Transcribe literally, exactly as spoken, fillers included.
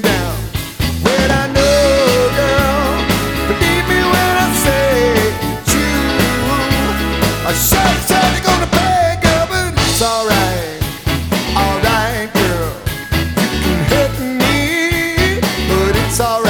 down. Well, I know, girl, believe me when I say you are sure certainly gonna pay, girl, but it's alright, alright, girl. You can hurt me, but it's alright.